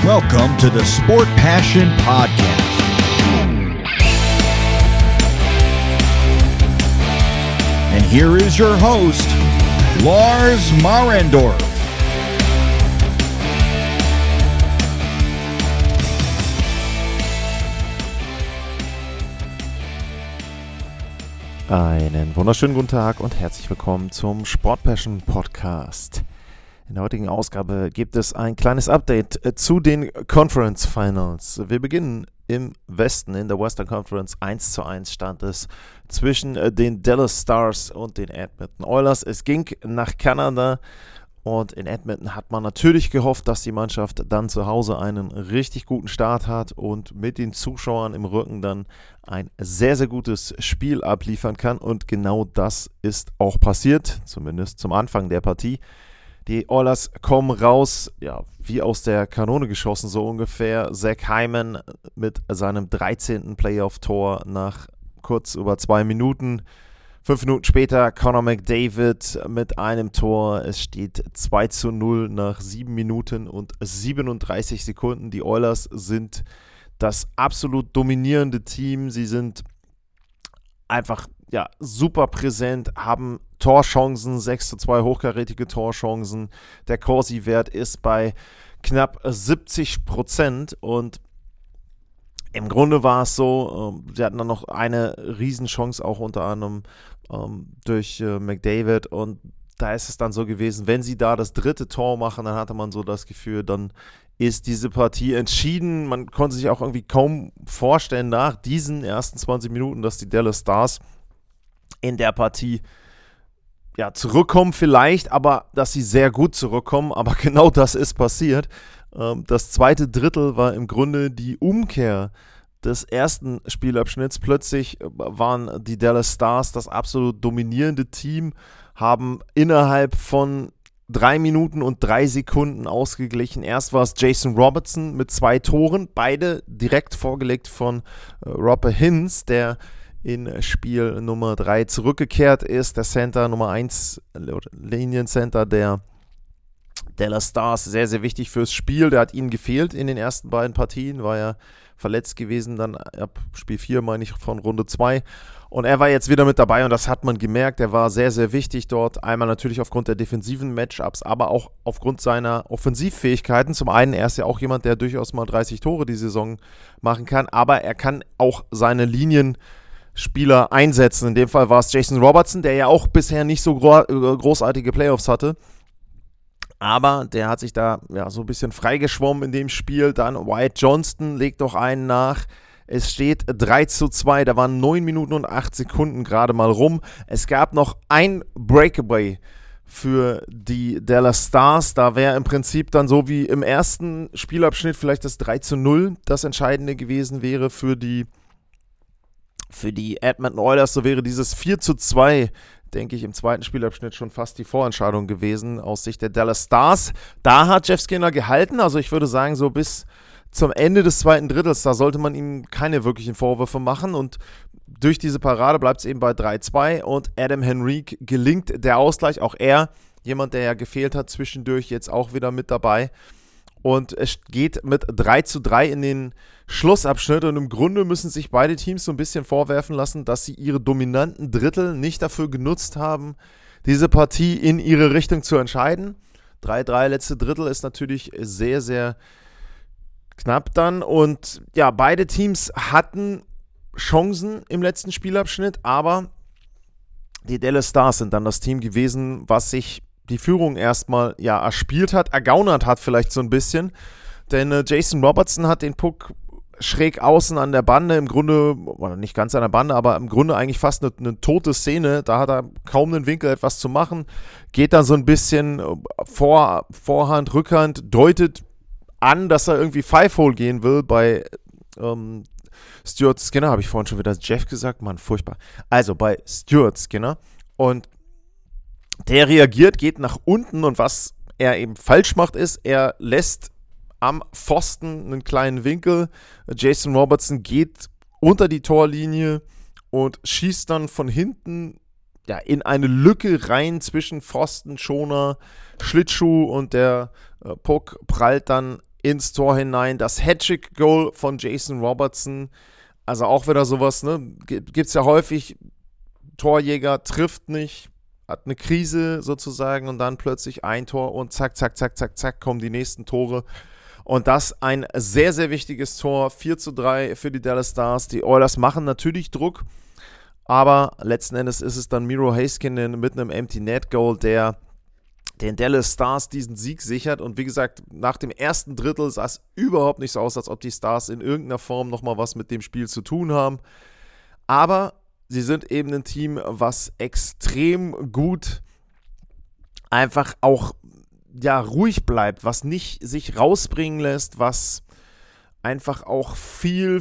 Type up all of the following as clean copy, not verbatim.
Welcome to the Sport Passion Podcast. And here is your host, Lars Marendorf. Einen wunderschönen guten Tag und herzlich willkommen zum Sport Passion Podcast. In der heutigen Ausgabe gibt es ein kleines Update zu den Conference Finals. Wir beginnen im Westen, in der Western Conference. 1:1 stand es zwischen den Dallas Stars und den Edmonton Oilers. Es ging nach Kanada und in Edmonton hat man natürlich gehofft, dass die Mannschaft dann zu Hause einen richtig guten Start hat und mit den Zuschauern im Rücken dann ein sehr, sehr gutes Spiel abliefern kann. Und genau das ist auch passiert, zumindest zum Anfang der Partie. Die Oilers kommen raus, ja, wie aus der Kanone geschossen, so ungefähr. Zach Hyman mit seinem 13. Playoff-Tor nach kurz über 2 Minuten. 5 Minuten später Connor McDavid mit einem Tor. Es steht 2:0 nach 7 Minuten und 37 Sekunden. Die Oilers sind das absolut dominierende Team. Sie sind einfach super präsent, haben Torchancen, 6:2 hochkarätige Torchancen. Der Corsi-Wert ist bei knapp 70% und im Grunde war es so, sie hatten dann noch eine Riesenchance, auch unter anderem durch McDavid, und da ist es dann so gewesen, wenn sie da das 3. Tor machen, dann hatte man so das Gefühl, dann ist diese Partie entschieden. Man konnte sich auch irgendwie kaum vorstellen nach diesen ersten 20 Minuten, dass die Dallas Stars in der Partie zurückkommen vielleicht, aber dass sie sehr gut zurückkommen, aber genau das ist passiert. Das zweite Drittel war im Grunde die Umkehr des ersten Spielabschnitts. Plötzlich waren die Dallas Stars das absolut dominierende Team, haben innerhalb von 3 Minuten und 3 Sekunden ausgeglichen. Erst war es Jason Robertson mit 2 Toren, beide direkt vorgelegt von Roope Hintz, der in Spiel Nummer 3 zurückgekehrt ist, der Center Nummer 1, Liniencenter der Dallas Stars, sehr, sehr wichtig fürs Spiel. Der hat ihnen gefehlt in den ersten beiden Partien, war ja verletzt gewesen, dann ab Spiel 4, meine ich, von Runde 2. Und er war jetzt wieder mit dabei und das hat man gemerkt. Er war sehr, sehr wichtig dort. Einmal natürlich aufgrund der defensiven Matchups, aber auch aufgrund seiner Offensivfähigkeiten. Zum einen, er ist ja auch jemand, der durchaus mal 30 Tore die Saison machen kann, aber er kann auch seine Linienspieler einsetzen. In dem Fall war es Jason Robertson, der ja auch bisher nicht so großartige Playoffs hatte. Aber der hat sich da so ein bisschen freigeschwommen in dem Spiel. Dann Wyatt Johnston legt doch einen nach. Es steht 3:2. Da waren 9 Minuten und 8 Sekunden gerade mal rum. Es gab noch ein Breakaway für die Dallas Stars. Da wäre im Prinzip dann so wie im ersten Spielabschnitt vielleicht das 3:0 das Entscheidende gewesen wäre für die Edmonton Oilers. So wäre dieses 4:2, denke ich, im zweiten Spielabschnitt schon fast die Vorentscheidung gewesen aus Sicht der Dallas Stars. Da hat Jeff Skinner gehalten, also ich würde sagen, so bis zum Ende des zweiten Drittels, da sollte man ihm keine wirklichen Vorwürfe machen, und durch diese Parade bleibt es eben bei 3:2 und Adam Henrique gelingt der Ausgleich. Auch er, jemand, der ja gefehlt hat zwischendurch, jetzt auch wieder mit dabei. Und es geht mit 3:3 in den Schlussabschnitt, und im Grunde müssen sich beide Teams so ein bisschen vorwerfen lassen, dass sie ihre dominanten Drittel nicht dafür genutzt haben, diese Partie in ihre Richtung zu entscheiden. 3:3 letzte Drittel ist natürlich sehr, sehr knapp dann, und beide Teams hatten Chancen im letzten Spielabschnitt, aber die Dallas Stars sind dann das Team gewesen, was sich die Führung erstmal erspielt hat, ergaunert hat vielleicht so ein bisschen, denn Jason Robertson hat den Puck schräg außen an der Bande, im Grunde, oder nicht ganz an der Bande, aber im Grunde eigentlich fast eine tote Szene, da hat er kaum einen Winkel etwas zu machen, geht dann so ein bisschen Vorhand, Rückhand, deutet an, dass er irgendwie Five-Hole gehen will bei Stuart Skinner, habe ich vorhin schon wieder Jeff gesagt, Mann, furchtbar, also bei Stuart Skinner, und der reagiert, geht nach unten, und was er eben falsch macht ist, er lässt am Pfosten einen kleinen Winkel. Jason Robertson geht unter die Torlinie und schießt dann von hinten in eine Lücke rein zwischen Pfosten, Schoner, Schlittschuh, und der Puck prallt dann ins Tor hinein. Das Hattrick-Goal von Jason Robertson, also auch wieder sowas, ne? Gibt es ja häufig, Torjäger trifft nicht, hat eine Krise sozusagen und dann plötzlich ein Tor und zack, zack, zack, zack, zack, kommen die nächsten Tore. Und das ein sehr, sehr wichtiges Tor, 4:3 für die Dallas Stars. Die Oilers machen natürlich Druck, aber letzten Endes ist es dann Miro Heiskanen mit einem Empty Net Goal, der den Dallas Stars diesen Sieg sichert. Und wie gesagt, nach dem ersten Drittel sah es überhaupt nicht so aus, als ob die Stars in irgendeiner Form nochmal was mit dem Spiel zu tun haben. Aber sie sind eben ein Team, was extrem gut einfach auch ruhig bleibt, was nicht sich rausbringen lässt, was einfach auch viel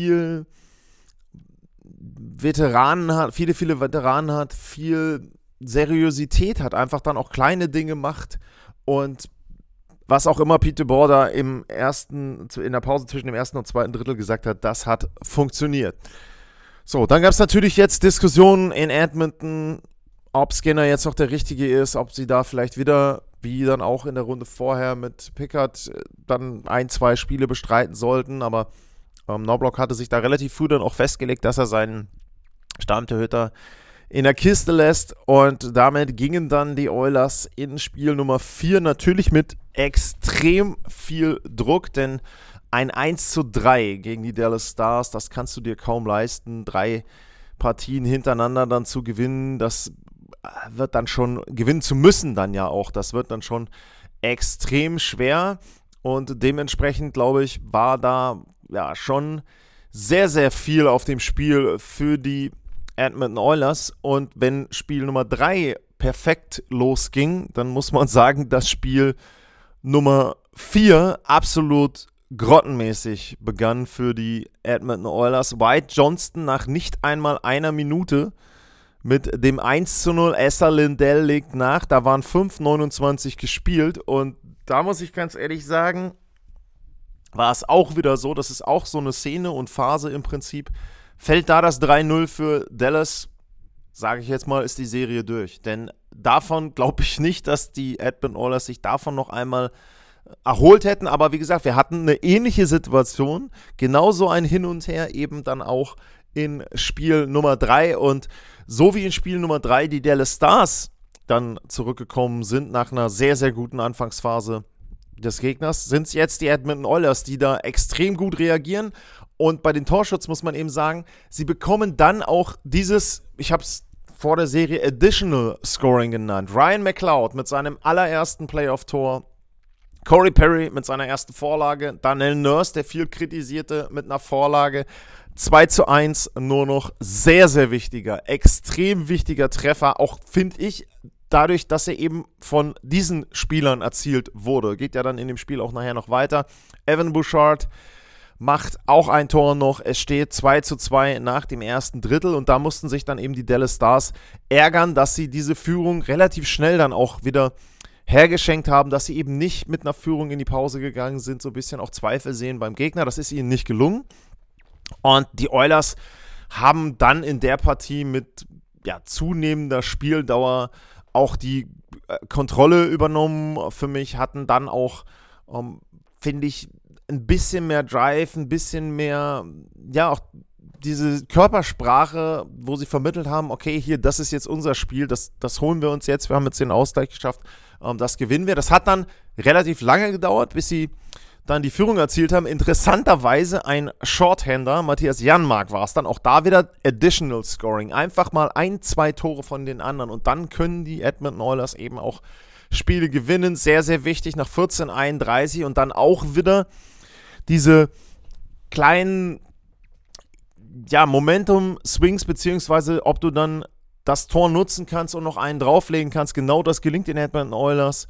Veteranen hat, viele Veteranen hat, viel Seriosität hat, einfach dann auch kleine Dinge macht und was auch immer Pete DeBoer in der Pause zwischen dem ersten und zweiten Drittel gesagt hat, das hat funktioniert. So, dann gab es natürlich jetzt Diskussionen in Edmonton, ob Skinner jetzt noch der Richtige ist, ob sie da vielleicht wieder, wie dann auch in der Runde vorher mit Pickard, dann 1-2 Spiele bestreiten sollten, aber Knobloch hatte sich da relativ früh dann auch festgelegt, dass er seinen Stammtorhüter in der Kiste lässt und damit gingen dann die Oilers in Spiel Nummer 4 natürlich mit extrem viel Druck, denn ein 1:3 gegen die Dallas Stars, das kannst du dir kaum leisten, 3 Partien hintereinander dann zu gewinnen, das wird dann schon, gewinnen zu müssen dann ja auch, das wird dann schon extrem schwer und dementsprechend, glaube ich, war da ja schon sehr, sehr viel auf dem Spiel für die Edmonton Oilers und wenn Spiel Nummer 3 perfekt losging, dann muss man sagen, dass Spiel Nummer 4 absolut grottenmäßig begann für die Edmonton Oilers. White Johnston nach nicht einmal einer Minute mit dem 1:0, Esa Lindell legt nach, da waren 5:29 gespielt und da muss ich ganz ehrlich sagen, war es auch wieder so, das ist auch so eine Szene und Phase im Prinzip, fällt da das 3:0 für Dallas, sage ich jetzt mal, ist die Serie durch. Denn davon glaube ich nicht, dass die Edmonton Oilers sich davon noch einmal erholt hätten. Aber wie gesagt, wir hatten eine ähnliche Situation, genauso ein Hin und Her eben dann auch in Spiel Nummer 3. Und so wie in Spiel Nummer 3 die Dallas Stars dann zurückgekommen sind nach einer sehr, sehr guten Anfangsphase des Gegners, sind es jetzt die Edmonton Oilers, die da extrem gut reagieren. Und bei den Torschützen muss man eben sagen, sie bekommen dann auch dieses, ich habe es vor der Serie Additional Scoring genannt. Ryan McLeod mit seinem allerersten Playoff-Tor, Corey Perry mit seiner ersten Vorlage, Darnell Nurse, der viel kritisierte, mit einer Vorlage. 2:1, nur noch sehr, sehr wichtiger, extrem wichtiger Treffer, auch finde ich, dadurch, dass er eben von diesen Spielern erzielt wurde. Geht ja dann in dem Spiel auch nachher noch weiter. Evan Bouchard macht auch ein Tor noch. Es steht 2:2 nach dem ersten Drittel und da mussten sich dann eben die Dallas Stars ärgern, dass sie diese Führung relativ schnell dann auch wieder hergeschenkt haben, dass sie eben nicht mit einer Führung in die Pause gegangen sind, so ein bisschen auch Zweifel sehen beim Gegner. Das ist ihnen nicht gelungen. Und die Oilers haben dann in der Partie mit zunehmender Spieldauer auch die Kontrolle übernommen für mich, hatten dann auch, finde ich, ein bisschen mehr Drive, ein bisschen mehr, auch diese Körpersprache, wo sie vermittelt haben, okay, hier, das ist jetzt unser Spiel, das holen wir uns jetzt, wir haben jetzt den Ausgleich geschafft, das gewinnen wir. Das hat dann relativ lange gedauert, bis sie dann die Führung erzielt haben. Interessanterweise ein Shorthander, Matthias Janmark war es dann, auch da wieder Additional Scoring, einfach mal 1-2 Tore von den anderen und dann können die Edmonton Oilers eben auch Spiele gewinnen, sehr, sehr wichtig, nach 14:31 und dann auch wieder diese kleinen Momentum-Swings, beziehungsweise ob du dann das Tor nutzen kannst und noch einen drauflegen kannst, genau das gelingt den Edmonton Oilers.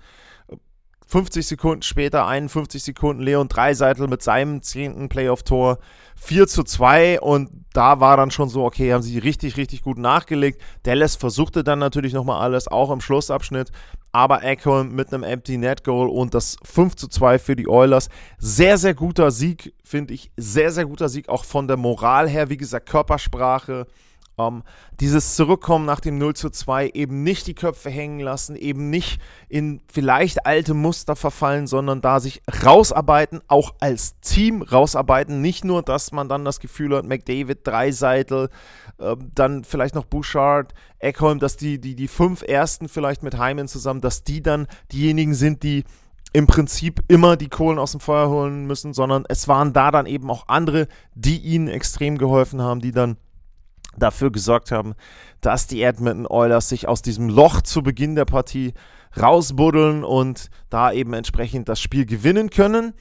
50 Sekunden später, 51 Sekunden, Leon Draisaitl mit seinem 10. Playoff-Tor, 4:2 und da war dann schon so, okay, haben sie richtig, richtig gut nachgelegt. Dallas versuchte dann natürlich nochmal alles, auch im Schlussabschnitt, aber Ekholm mit einem Empty Net Goal und das 5:2 für die Oilers. Sehr, sehr guter Sieg, finde ich, sehr, sehr guter Sieg, auch von der Moral her, wie gesagt, Körpersprache, Dieses Zurückkommen nach dem 0:2, eben nicht die Köpfe hängen lassen, eben nicht in vielleicht alte Muster verfallen, sondern da sich rausarbeiten, auch als Team rausarbeiten. Nicht nur, dass man dann das Gefühl hat, McDavid, Draisaitl, dann vielleicht noch Bouchard, Ekholm, dass die 5 Ersten vielleicht mit Hyman zusammen, dass die dann diejenigen sind, die im Prinzip immer die Kohlen aus dem Feuer holen müssen, sondern es waren da dann eben auch andere, die ihnen extrem geholfen haben, die dann dafür gesorgt haben, dass die Edmonton Oilers sich aus diesem Loch zu Beginn der Partie rausbuddeln und da eben entsprechend das Spiel gewinnen können.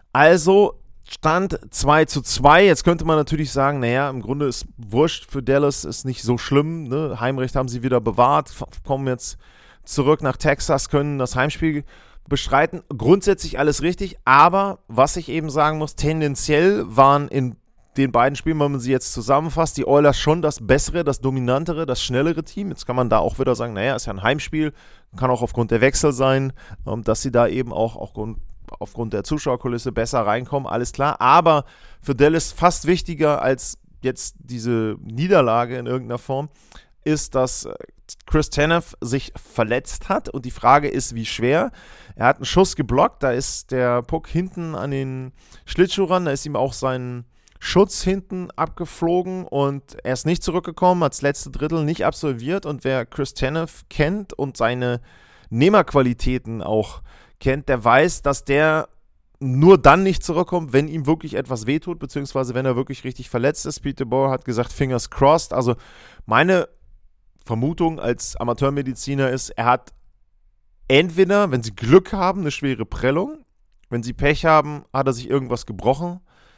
Also Stand 2:2. Jetzt könnte man natürlich sagen, naja, im Grunde ist wurscht für Dallas, ist nicht so schlimm. Ne? Heimrecht haben sie wieder bewahrt, kommen jetzt zurück nach Texas, können das Heimspiel bestreiten. Grundsätzlich alles richtig, aber was ich eben sagen muss, tendenziell waren in den beiden Spielen, wenn man sie jetzt zusammenfasst, die Oilers schon das bessere, das dominantere, das schnellere Team. Jetzt kann man da auch wieder sagen, naja, ist ja ein Heimspiel, kann auch aufgrund der Wechsel sein, dass sie da eben auch aufgrund der Zuschauerkulisse besser reinkommen, alles klar. Aber für Dallas fast wichtiger als jetzt diese Niederlage in irgendeiner Form ist, dass Chris Tanev sich verletzt hat und die Frage ist, wie schwer. Er hat einen Schuss geblockt, da ist der Puck hinten an den Schlittschuh ran, da ist ihm auch sein Schutz hinten abgeflogen und er ist nicht zurückgekommen, hat das letzte Drittel nicht absolviert und wer Chris Tanev kennt und seine Nehmerqualitäten auch kennt, der weiß, dass der nur dann nicht zurückkommt, wenn ihm wirklich etwas wehtut, beziehungsweise wenn er wirklich richtig verletzt ist. Pete DeBoer hat gesagt, fingers crossed. Also meine Vermutung als Amateurmediziner ist, er hat entweder, wenn sie Glück haben, eine schwere Prellung, wenn sie Pech haben, hat er sich irgendwas gebrochen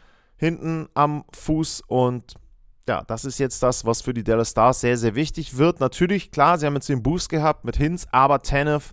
hinten am Fuß und ja, das ist jetzt das, was für die Dallas Stars sehr, sehr wichtig wird. Natürlich, klar, sie haben jetzt den Boost gehabt mit Hintz, aber Tanev,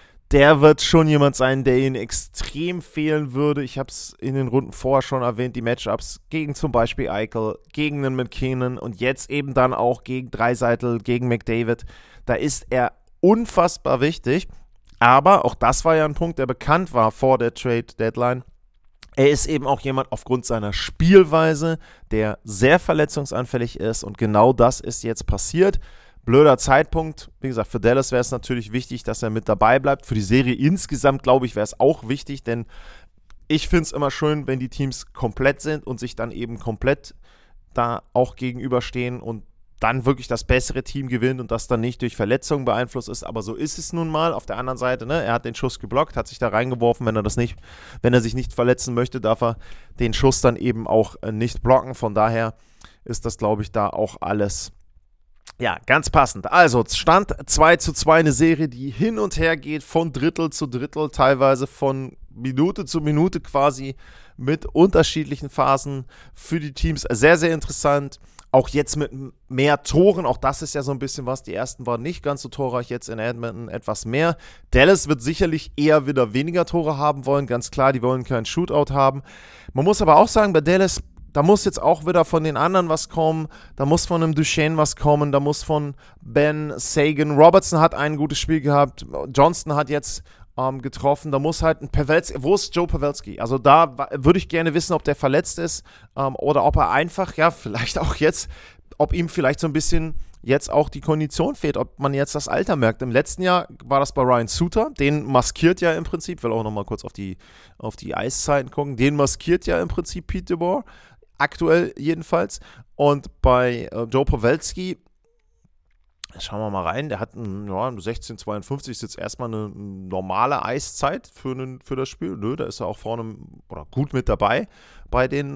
der wird schon jemand sein, der ihnen extrem fehlen würde. Ich habe es in den Runden vorher schon erwähnt, die Matchups gegen zum Beispiel Eichel, gegen den McKinnon und jetzt eben dann auch gegen Draisaitl, gegen McDavid. Da ist er unfassbar wichtig, aber auch das war ja ein Punkt, der bekannt war vor der Trade-Deadline. Er ist eben auch jemand aufgrund seiner Spielweise, der sehr verletzungsanfällig ist und genau das ist jetzt passiert. Blöder Zeitpunkt. Wie gesagt, für Dallas wäre es natürlich wichtig, dass er mit dabei bleibt. Für die Serie insgesamt, glaube ich, wäre es auch wichtig, denn ich finde es immer schön, wenn die Teams komplett sind und sich dann eben komplett da auch gegenüberstehen und dann wirklich das bessere Team gewinnt und das dann nicht durch Verletzungen beeinflusst ist. Aber so ist es nun mal. Auf der anderen Seite, ne, er hat den Schuss geblockt, hat sich da reingeworfen. Wenn er sich nicht verletzen möchte, darf er den Schuss dann eben auch nicht blocken. Von daher ist das, glaube ich, da auch alles ja, ganz passend. Also, Stand 2:2, eine Serie, die hin und her geht, von Drittel zu Drittel, teilweise von Minute zu Minute quasi mit unterschiedlichen Phasen für die Teams. Sehr, sehr interessant. Auch jetzt mit mehr Toren, auch das ist ja so ein bisschen was. Die ersten waren nicht ganz so torreich, jetzt in Edmonton etwas mehr. Dallas wird sicherlich eher wieder weniger Tore haben wollen, ganz klar, die wollen keinen Shootout haben. Man muss aber auch sagen, bei Dallas, da muss jetzt auch wieder von den anderen was kommen, da muss von einem Duchesne was kommen, da muss von Ben Sagan, Robertson hat ein gutes Spiel gehabt, Johnston hat jetzt getroffen, da muss halt ein Pavelski, wo ist Joe Pavelski? Also da würde ich gerne wissen, ob der verletzt ist oder ob er einfach, ja, vielleicht auch jetzt, ob ihm vielleicht so ein bisschen jetzt auch die Kondition fehlt, ob man jetzt das Alter merkt. Im letzten Jahr war das bei Ryan Suter, den maskiert ja im Prinzip, will auch nochmal kurz auf die Eiszeiten gucken, den maskiert ja im Prinzip Pete DeBoer, aktuell jedenfalls. Und bei Joe Pavelski, schauen wir mal rein, der hat 16:52, ist jetzt erstmal eine normale Eiszeit für das Spiel. Nö, da ist er auch vorne oder gut mit dabei bei den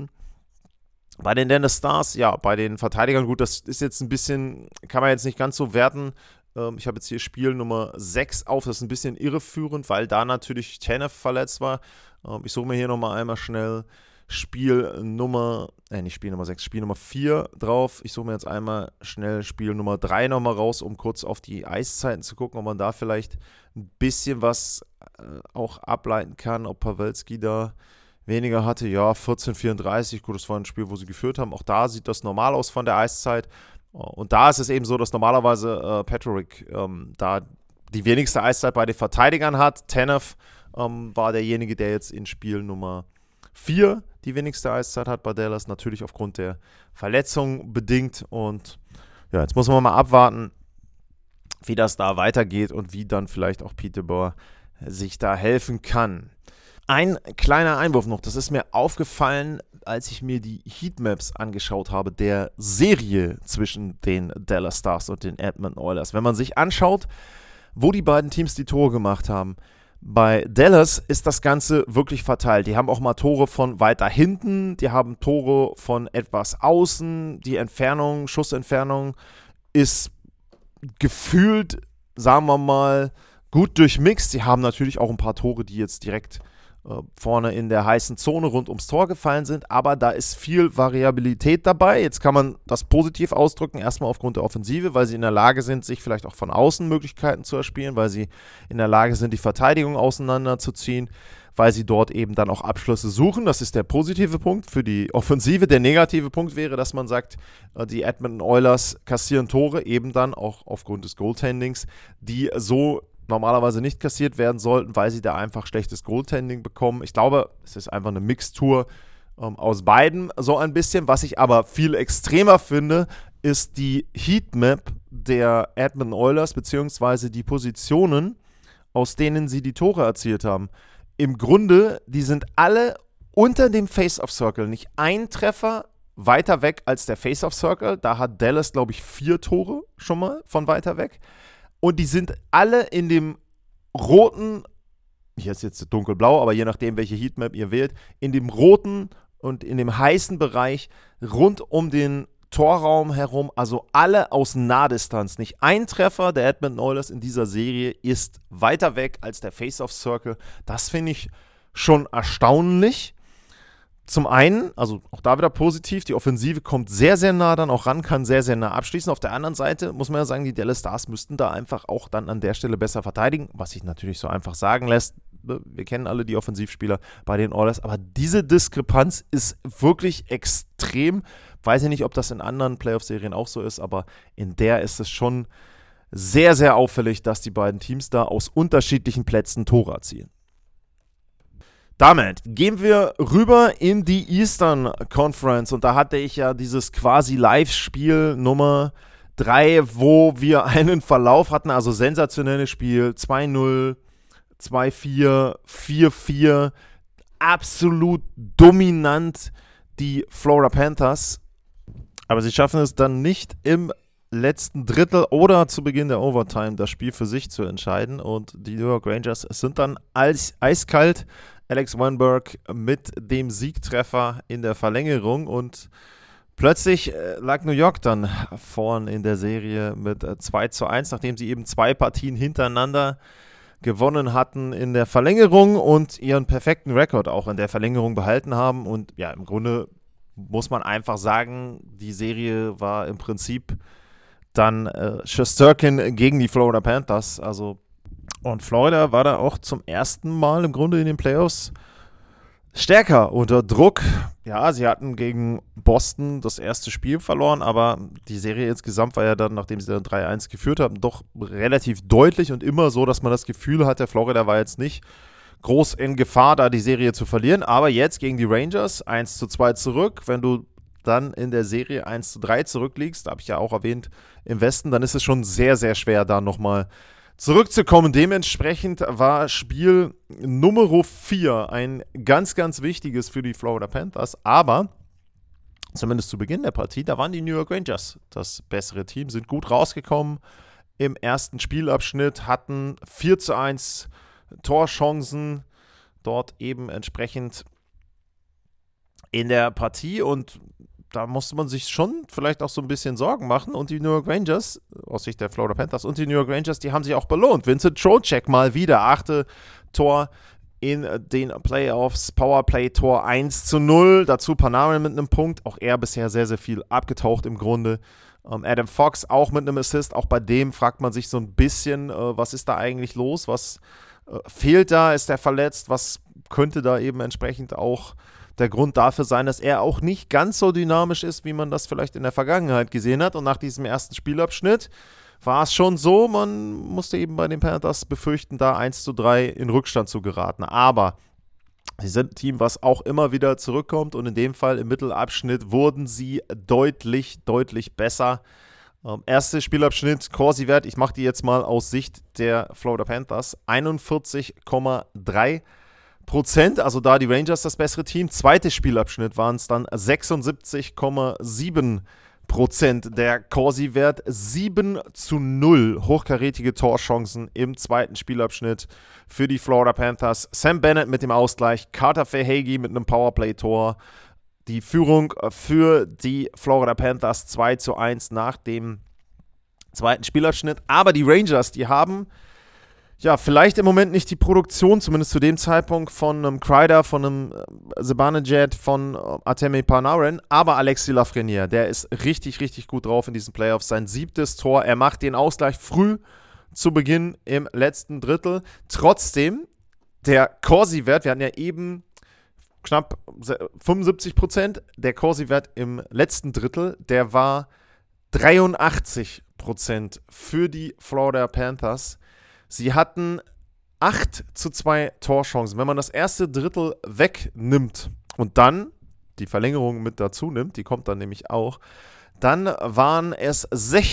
Dallas Stars. Ja, bei den Verteidigern, gut, das ist jetzt ein bisschen, kann man jetzt nicht ganz so werten. Ich habe jetzt hier Spiel Nummer 6 auf, das ist ein bisschen irreführend, weil da natürlich Tanev verletzt war. Ich suche mir hier nochmal einmal schnell Spiel Nummer 4 drauf. Ich suche mir jetzt einmal schnell Spiel Nummer 3 nochmal raus, um kurz auf die Eiszeiten zu gucken, ob man da vielleicht ein bisschen was auch ableiten kann, ob Pavelski da weniger hatte. Ja, 14:34, gut, das war ein Spiel, wo sie geführt haben. Auch da sieht das normal aus von der Eiszeit. Und da ist es eben so, dass normalerweise Patrick da die wenigste Eiszeit bei den Verteidigern hat. Tanev war derjenige, der jetzt in Spiel Nummer 4 die wenigste Eiszeit hat bei Dallas, natürlich aufgrund der Verletzung bedingt. Und ja, jetzt muss man mal abwarten, wie das da weitergeht und wie dann vielleicht auch Pete DeBoer sich da helfen kann. Ein kleiner Einwurf noch, das ist mir aufgefallen, als ich mir die Heatmaps angeschaut habe, der Serie zwischen den Dallas Stars und den Edmonton Oilers. Wenn man sich anschaut, wo die beiden Teams die Tore gemacht haben, bei Dallas ist das Ganze wirklich verteilt. Die haben auch mal Tore von weiter hinten, die haben Tore von etwas außen, die Schussentfernung ist gefühlt, sagen wir mal, gut durchmixt. Sie haben natürlich auch ein paar Tore, die jetzt direkt vorne in der heißen Zone rund ums Tor gefallen sind, aber da ist viel Variabilität dabei. Jetzt kann man das positiv ausdrücken, erstmal aufgrund der Offensive, weil sie in der Lage sind, sich vielleicht auch von außen Möglichkeiten zu erspielen, weil sie in der Lage sind, die Verteidigung auseinanderzuziehen, weil sie dort eben dann auch Abschlüsse suchen. Das ist der positive Punkt für die Offensive. Der negative Punkt wäre, dass man sagt, die Edmonton Oilers kassieren Tore, eben dann auch aufgrund des Goaltendings, die so normalerweise nicht kassiert werden sollten, weil sie da einfach schlechtes Goaltending bekommen. Ich glaube, es ist einfach eine Mixtur aus beiden so ein bisschen. Was ich aber viel extremer finde, ist die Heatmap der Edmonton Oilers, beziehungsweise die Positionen, aus denen sie die Tore erzielt haben. Im Grunde, die sind alle unter dem Face-Off-Circle. Nicht ein Treffer weiter weg als der Face-Off-Circle. Da hat Dallas, glaube ich, 4 Tore schon mal von weiter weg. Und die sind alle in dem roten, hier ist jetzt dunkelblau, aber je nachdem, welche Heatmap ihr wählt, in dem roten und in dem heißen Bereich rund um den Torraum herum, also alle aus Nahdistanz. Nicht ein Treffer der Edmonton Oilers in dieser Serie ist weiter weg als der Face-Off-Circle. Das finde ich schon erstaunlich. Zum einen, also auch da wieder positiv, die Offensive kommt sehr, sehr nah dann auch ran, kann sehr, sehr nah abschließen. Auf der anderen Seite muss man ja sagen, die Dallas Stars müssten da einfach auch dann an der Stelle besser verteidigen, was sich natürlich so einfach sagen lässt. Wir kennen alle die Offensivspieler bei den Oilers, aber diese Diskrepanz ist wirklich extrem. Weiß ich nicht, ob das in anderen Playoff-Serien auch so ist, aber in der ist es schon sehr, sehr auffällig, dass die beiden Teams da aus unterschiedlichen Plätzen Tore erzielen. Damit gehen wir rüber in die Eastern Conference und da hatte ich ja dieses quasi Live-Spiel Nummer 3, wo wir einen Verlauf hatten, also sensationelles Spiel, 2-0, 2-4, 4-4, absolut dominant die Florida Panthers, aber sie schaffen es dann nicht im letzten Drittel oder zu Beginn der Overtime das Spiel für sich zu entscheiden und die New York Rangers sind dann eiskalt. Alex Weinberg mit dem Siegtreffer in der Verlängerung und plötzlich lag New York dann vorn in der Serie mit 2-1, nachdem sie eben 2 Partien hintereinander gewonnen hatten in der Verlängerung und ihren perfekten Rekord auch in der Verlängerung behalten haben. Und ja, im Grunde muss man einfach sagen, die Serie war im Prinzip dann Shesterkin gegen die Florida Panthers, also und Florida war da auch zum ersten Mal im Grunde in den Playoffs stärker unter Druck. Ja, sie hatten gegen Boston das erste Spiel verloren, aber die Serie insgesamt war ja dann, nachdem sie dann 3-1 geführt haben, doch relativ deutlich und immer so, dass man das Gefühl hatte, Florida war jetzt nicht groß in Gefahr, da die Serie zu verlieren. Aber jetzt gegen die Rangers 1-2 zurück, wenn du dann in der Serie 1-3 zurückliegst, habe ich ja auch erwähnt, im Westen, dann ist es schon sehr, sehr schwer, da nochmal zurückzukommen. Dementsprechend war Spiel Nummer 4 ein ganz, ganz wichtiges für die Florida Panthers, aber zumindest zu Beginn der Partie, da waren die New York Rangers das bessere Team, sind gut rausgekommen im ersten Spielabschnitt, hatten 4-1 Torchancen, dort eben entsprechend in der Partie und da musste man sich schon vielleicht auch so ein bisschen Sorgen machen und die New York Rangers, aus Sicht der Florida Panthers und die New York Rangers, die haben sich auch belohnt. Vincent Trocheck mal wieder, 8. Tor in den Playoffs, Powerplay-Tor 1-0, dazu Panarin mit einem Punkt, auch er bisher sehr, sehr viel abgetaucht im Grunde. Adam Fox auch mit einem Assist, auch bei dem fragt man sich so ein bisschen, was ist da eigentlich los, was fehlt da, ist er verletzt, was könnte da eben entsprechend auch der Grund dafür sein, dass er auch nicht ganz so dynamisch ist, wie man das vielleicht in der Vergangenheit gesehen hat. Und nach diesem ersten Spielabschnitt war es schon so, man musste eben bei den Panthers befürchten, da 1-3 in Rückstand zu geraten. Aber Sie sind ein Team, was auch immer wieder zurückkommt und in dem Fall im Mittelabschnitt wurden sie deutlich, deutlich besser. Erster Spielabschnitt, Corsi-Wert, ich mache die jetzt mal aus Sicht der Florida Panthers, 41,3%, also da die Rangers das bessere Team. Zweiter Spielabschnitt waren es dann 76,7%. Der Corsi-Wert 7-0, hochkarätige Torchancen im zweiten Spielabschnitt für die Florida Panthers. Sam Bennett mit dem Ausgleich, Carter Verhaeghe mit einem Powerplay-Tor. Die Führung für die Florida Panthers 2-1 nach dem zweiten Spielabschnitt. Aber die Rangers, die haben ja vielleicht im Moment nicht die Produktion, zumindest zu dem Zeitpunkt, von einem Kreider, von einem Zibanejad, von Artemi Panarin, aber Alexis Lafreniere, der ist richtig, richtig gut drauf in diesen Playoffs. Sein 7. Tor, er macht den Ausgleich früh zu Beginn im letzten Drittel. Trotzdem, der Corsi-Wert, wir hatten ja eben knapp 75%, der Corsi-Wert im letzten Drittel, der war 83% für die Florida Panthers. Sie hatten 8-2 Torchancen. Wenn man das erste Drittel wegnimmt und dann die Verlängerung mit dazu nimmt, die kommt dann nämlich auch, dann waren es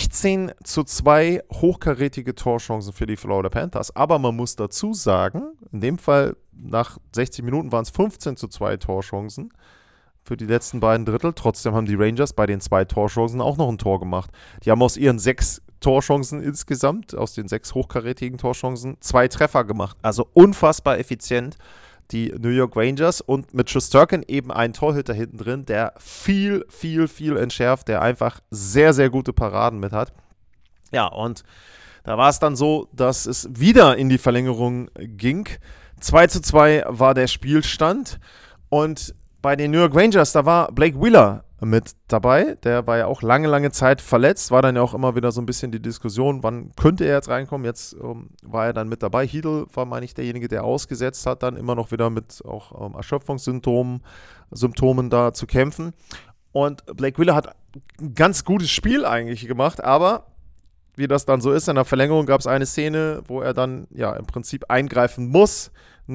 16-2 hochkarätige Torchancen für die Florida Panthers. Aber man muss dazu sagen, in dem Fall nach 60 Minuten waren es 15-2 Torchancen für die letzten beiden Drittel. Trotzdem haben die Rangers bei den 2 Torchancen auch noch ein Tor gemacht. Die haben aus ihren 6 Torchancen insgesamt, aus den 6 hochkarätigen Torchancen, 2 Treffer gemacht. Also unfassbar effizient, die New York Rangers. Und mit Shesterkin eben ein Torhüter hinten drin, der viel, viel, viel entschärft, der einfach sehr, sehr gute Paraden mit hat. Ja, und da war es dann so, dass es wieder in die Verlängerung ging. 2-2 war der Spielstand. Und bei den New York Rangers, da war Blake Wheeler mit dabei. Der war ja auch lange, lange Zeit verletzt. War dann ja auch immer wieder so ein bisschen die Diskussion, wann könnte er jetzt reinkommen. Jetzt war er dann mit dabei. Chytil war, meine ich, derjenige, der ausgesetzt hat, dann immer noch wieder mit auch Erschöpfungssymptomen da zu kämpfen. Und Blake Wheeler hat ein ganz gutes Spiel eigentlich gemacht, aber wie das dann so ist, in der Verlängerung gab es eine Szene, wo er dann ja im Prinzip eingreifen muss.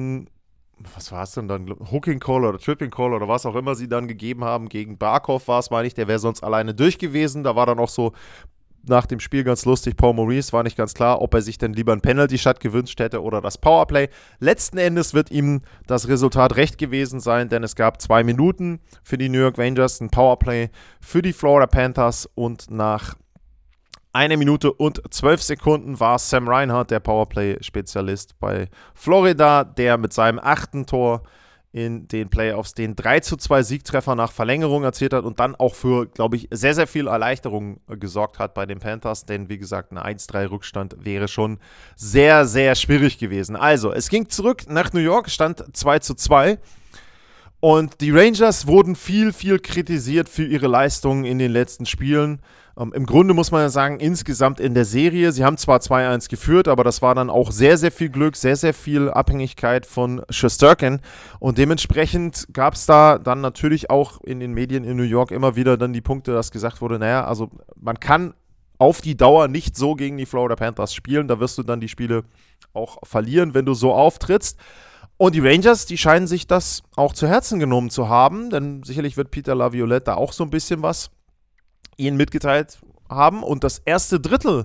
Was war es denn dann? Hooking Call oder Tripping Call oder was auch immer sie dann gegeben haben. Gegen Barkov war es, meine ich, der wäre sonst alleine durch gewesen. Da war dann auch so nach dem Spiel ganz lustig, Paul Maurice war nicht ganz klar, ob er sich denn lieber einen Penalty-Shot gewünscht hätte oder das Powerplay. Letzten Endes wird ihm das Resultat recht gewesen sein, denn es gab 2 Minuten für die New York Rangers, ein Powerplay für die Florida Panthers und nach 1 Minute und 12 Sekunden war Sam Reinhart, der Powerplay-Spezialist bei Florida, der mit seinem 8. Tor in den Playoffs den 3-2 Siegtreffer nach Verlängerung erzielt hat und dann auch für, glaube ich, sehr, sehr viel Erleichterung gesorgt hat bei den Panthers, denn wie gesagt, ein 1-3 Rückstand wäre schon sehr, sehr schwierig gewesen. Also, es ging zurück nach New York, stand 2-2 und die Rangers wurden viel, viel kritisiert für ihre Leistungen in den letzten Spielen. Im Grunde muss man ja sagen, insgesamt in der Serie, sie haben zwar 2-1 geführt, aber das war dann auch sehr, sehr viel Glück, sehr, sehr viel Abhängigkeit von Shesterkin und dementsprechend gab es da dann natürlich auch in den Medien in New York immer wieder dann die Punkte, dass gesagt wurde, naja, also man kann auf die Dauer nicht so gegen die Florida Panthers spielen, da wirst du dann die Spiele auch verlieren, wenn du so auftrittst. Und die Rangers, die scheinen sich das auch zu Herzen genommen zu haben, denn sicherlich wird Peter Laviolette da auch so ein bisschen was ihnen mitgeteilt haben. Und das erste Drittel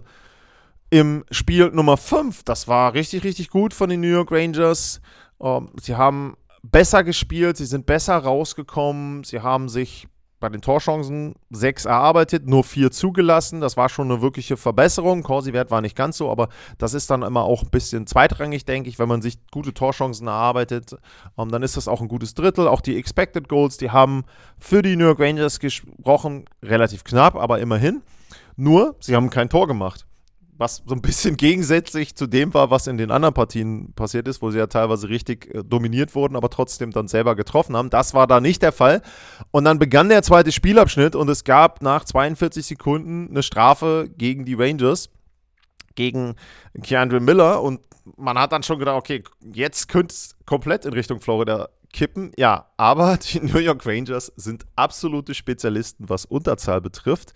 im Spiel Nummer 5, das war richtig, richtig gut von den New York Rangers. Sie haben besser gespielt, sie sind besser rausgekommen, sie haben sich bei den Torchancen 6 erarbeitet, nur 4 zugelassen. Das war schon eine wirkliche Verbesserung. Corsi-Wert war nicht ganz so, aber das ist dann immer auch ein bisschen zweitrangig, denke ich. Wenn man sich gute Torchancen erarbeitet, dann ist das auch ein gutes Drittel. Auch die Expected Goals, die haben für die New York Rangers gesprochen, relativ knapp, aber immerhin. Nur, sie haben kein Tor gemacht. Was so ein bisschen gegensätzlich zu dem war, was in den anderen Partien passiert ist, wo sie ja teilweise richtig dominiert wurden, aber trotzdem dann selber getroffen haben. Das war da nicht der Fall. Und dann begann der zweite Spielabschnitt und es gab nach 42 Sekunden eine Strafe gegen die Rangers, gegen Keandre Miller. Und man hat dann schon gedacht, okay, jetzt könnte es komplett in Richtung Florida kippen. Ja, aber die New York Rangers sind absolute Spezialisten, was Unterzahl betrifft.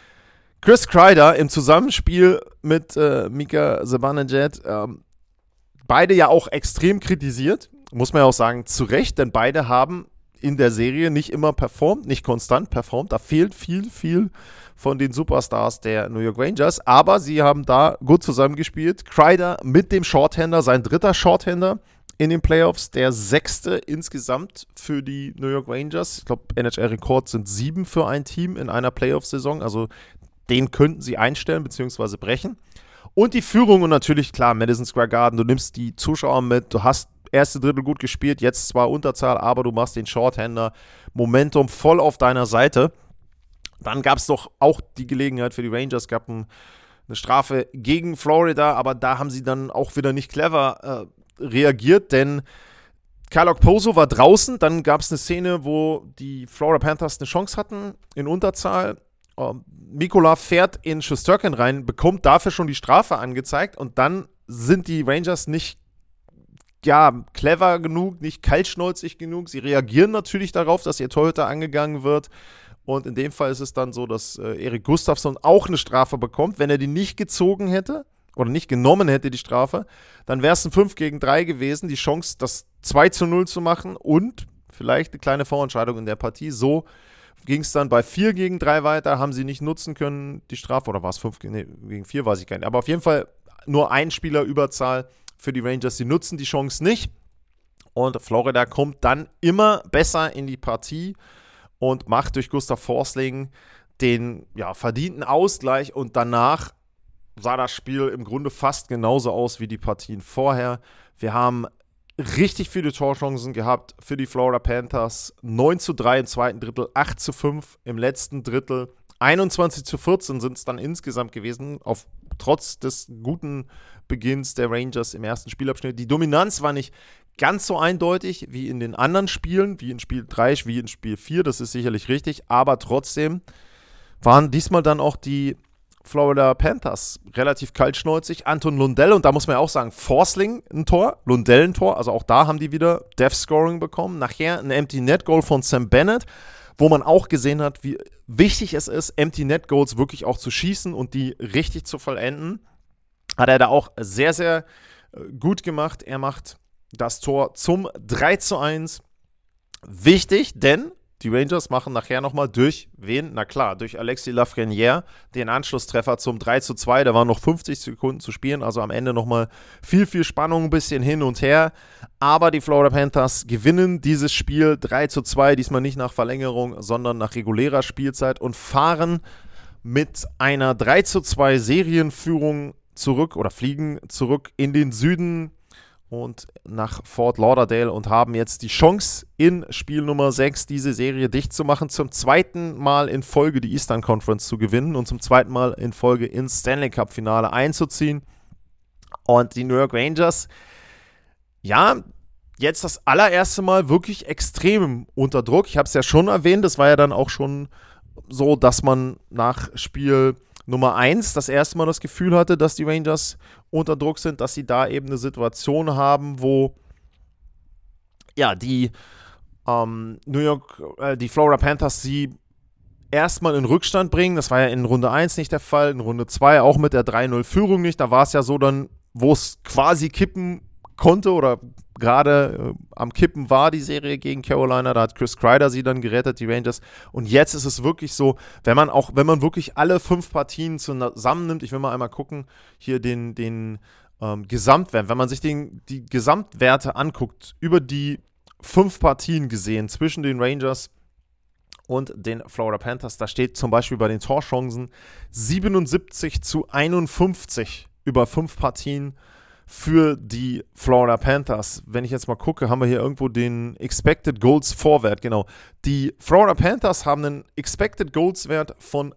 Chris Kreider im Zusammenspiel mit Mika Zibanejad, beide ja auch extrem kritisiert muss man ja auch sagen, zu Recht, denn beide haben in der Serie nicht immer performt, nicht konstant performt. Da fehlt viel von den Superstars der New York Rangers, aber sie haben da gut zusammengespielt. Kreider mit dem Shorthander, sein dritter Shorthander in den Playoffs, der 6. insgesamt für die New York Rangers. Ich glaube, NHL-Rekord sind 7 für ein Team in einer Playoff-Saison, also den könnten sie einstellen bzw. brechen. Und die Führung und natürlich, klar, Madison Square Garden, du nimmst die Zuschauer mit, du hast erste Drittel gut gespielt, jetzt zwar Unterzahl, aber du machst den Shorthander, Momentum voll auf deiner Seite. Dann gab es doch auch die Gelegenheit für die Rangers, gab eine Strafe gegen Florida, aber da haben sie dann auch wieder nicht clever reagiert, denn Kyle Okposo war draußen, dann gab es eine Szene, wo die Florida Panthers eine Chance hatten in Unterzahl. Mikkola fährt in Shesterkin rein, bekommt dafür schon die Strafe angezeigt und dann sind die Rangers nicht clever genug, nicht kaltschnäuzig genug. Sie reagieren natürlich darauf, dass ihr Torhüter angegangen wird. Und in dem Fall ist es dann so, dass Erik Gustafsson auch eine Strafe bekommt. Wenn er die nicht gezogen hätte oder nicht genommen hätte, die Strafe, dann wäre es ein 5-3 gewesen. Die Chance, das 2-0 zu machen und vielleicht eine kleine Vorentscheidung in der Partie. So ging es dann bei 4-3 weiter, haben sie nicht nutzen können, die Strafe. Oder war es 5-4, weiß ich gar nicht. Aber auf jeden Fall nur ein Spieler Überzahl für die Rangers, sie nutzen die Chance nicht und Florida kommt dann immer besser in die Partie und macht durch Gustav Forsling den verdienten Ausgleich und danach sah das Spiel im Grunde fast genauso aus wie die Partien vorher. Wir haben richtig viele Torchancen gehabt für die Florida Panthers, 9-3 im zweiten Drittel, 8-5 im letzten Drittel, 21-14 sind es dann insgesamt gewesen, trotz des guten Beginns der Rangers im ersten Spielabschnitt. Die Dominanz war nicht ganz so eindeutig wie in den anderen Spielen, wie in Spiel 3, wie in Spiel 4, das ist sicherlich richtig, aber trotzdem waren diesmal dann auch die Florida Panthers relativ kaltschnäuzig. Anton Lundell, und da muss man ja auch sagen, Forsling ein Tor, Lundell ein Tor, also auch da haben die wieder Death-Scoring bekommen. Nachher ein Empty-Net-Goal von Sam Bennett, wo man auch gesehen hat, wie wichtig es ist, Empty-Net-Goals wirklich auch zu schießen und die richtig zu vollenden. Hat er da auch sehr, sehr gut gemacht. Er macht das Tor zum 3-1. Wichtig, denn die Rangers machen nachher nochmal durch wen? Na klar, durch Alexis Lafrenière den Anschlusstreffer zum 3-2. Da waren noch 50 Sekunden zu spielen, also am Ende nochmal viel Spannung, ein bisschen hin und her. Aber die Florida Panthers gewinnen dieses Spiel 3-2, diesmal nicht nach Verlängerung, sondern nach regulärer Spielzeit und fahren mit einer 3-2 Serienführung zurück oder fliegen zurück in den Süden und nach Fort Lauderdale und haben jetzt die Chance, in Spiel Nummer 6 diese Serie dicht zu machen, zum zweiten Mal in Folge die Eastern Conference zu gewinnen und zum zweiten Mal in Folge ins Stanley Cup Finale einzuziehen. Und die New York Rangers, jetzt das allererste Mal wirklich extrem unter Druck. Ich habe es ja schon erwähnt, das war ja dann auch schon so, dass man nach Spiel Nummer 1 das erste Mal das Gefühl hatte, dass die Rangers unter Druck sind, dass sie da eben eine Situation haben, wo die die Florida Panthers sie erstmal in Rückstand bringen. Das war ja in Runde 1 nicht der Fall, in Runde 2 auch mit der 3-0-Führung nicht. Da war es ja so dann, wo es quasi kippen konnte oder gerade am Kippen war, die Serie gegen Carolina. Da hat Chris Kreider sie dann gerettet, die Rangers. Und jetzt ist es wirklich so, wenn man wirklich alle 5 Partien zusammennimmt, ich will mal einmal gucken, hier den Gesamtwert, wenn man sich die Gesamtwerte anguckt, über die 5 Partien gesehen zwischen den Rangers und den Florida Panthers, da steht zum Beispiel bei den Torchancen 77-51 über 5 Partien für die Florida Panthers. Wenn ich jetzt mal gucke, haben wir hier irgendwo den Expected Goals Vorwert, genau. Die Florida Panthers haben einen Expected Goals Wert von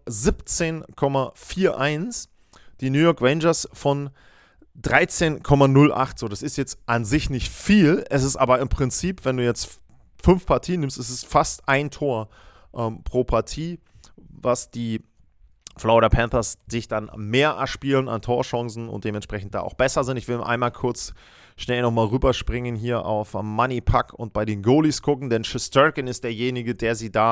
17,41, die New York Rangers von 13,08. So, das ist jetzt an sich nicht viel, es ist aber im Prinzip, wenn du jetzt 5 Partien nimmst, ist es fast ein Tor pro Partie, was die Florida Panthers sich dann mehr erspielen an Torchancen und dementsprechend da auch besser sind. Ich will einmal kurz schnell nochmal rüberspringen hier auf Money Puck und bei den Goalies gucken, denn Shesterkin ist derjenige, der sie da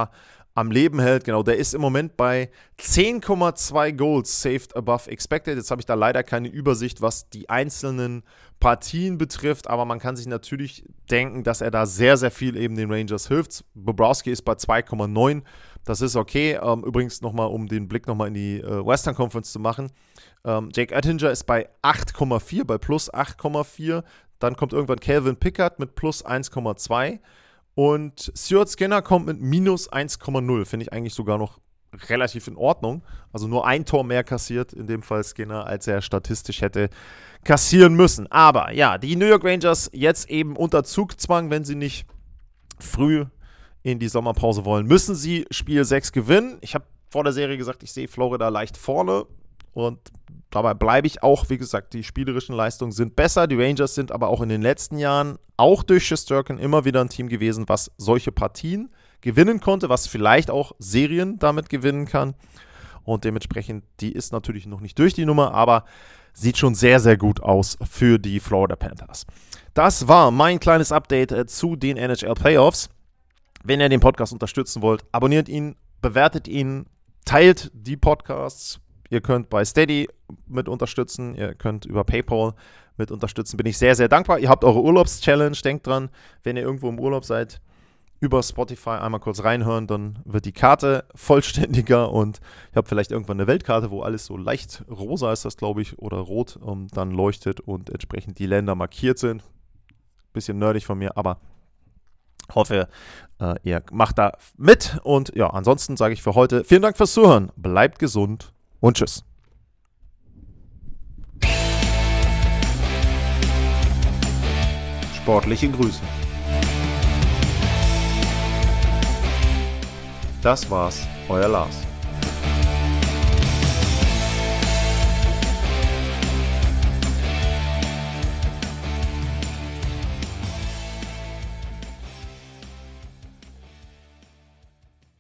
am Leben hält. Genau, der ist im Moment bei 10,2 Goals saved above expected. Jetzt habe ich da leider keine Übersicht, was die einzelnen Partien betrifft, aber man kann sich natürlich denken, dass er da sehr, sehr viel eben den Rangers hilft. Bobrovsky ist bei 2,9. Das ist okay. Übrigens nochmal, um den Blick nochmal in die Western Conference zu machen. Jake Oettinger ist bei 8,4, bei plus 8,4. Dann kommt irgendwann Calvin Pickard mit plus 1,2. Und Stuart Skinner kommt mit minus 1,0. Finde ich eigentlich sogar noch relativ in Ordnung. Also nur ein Tor mehr kassiert, in dem Fall Skinner, als er statistisch hätte kassieren müssen. Aber ja, die New York Rangers jetzt eben unter Zugzwang, wenn sie nicht früh in die Sommerpause wollen, müssen sie Spiel 6 gewinnen. Ich habe vor der Serie gesagt, ich sehe Florida leicht vorne. Und dabei bleibe ich auch. Wie gesagt, die spielerischen Leistungen sind besser. Die Rangers sind aber auch in den letzten Jahren, auch durch Shesterkin, immer wieder ein Team gewesen, was solche Partien gewinnen konnte, was vielleicht auch Serien damit gewinnen kann. Und dementsprechend, die ist natürlich noch nicht durch die Nummer, aber sieht schon sehr, sehr gut aus für die Florida Panthers. Das war mein kleines Update zu den NHL Playoffs. Wenn ihr den Podcast unterstützen wollt, abonniert ihn, bewertet ihn, teilt die Podcasts. Ihr könnt bei Steady mit unterstützen, ihr könnt über PayPal mit unterstützen. Bin ich sehr, sehr dankbar. Ihr habt eure Urlaubschallenge, denkt dran, wenn ihr irgendwo im Urlaub seid, über Spotify einmal kurz reinhören, dann wird die Karte vollständiger und ich habe vielleicht irgendwann eine Weltkarte, wo alles so leicht rosa ist, das glaube ich, oder rot dann leuchtet und entsprechend die Länder markiert sind. Bisschen nerdig von mir, aber hoffe, ihr macht da mit. Und ja, ansonsten sage ich für heute vielen Dank fürs Zuhören. Bleibt gesund und tschüss. Sportliche Grüße. Das war's, euer Lars.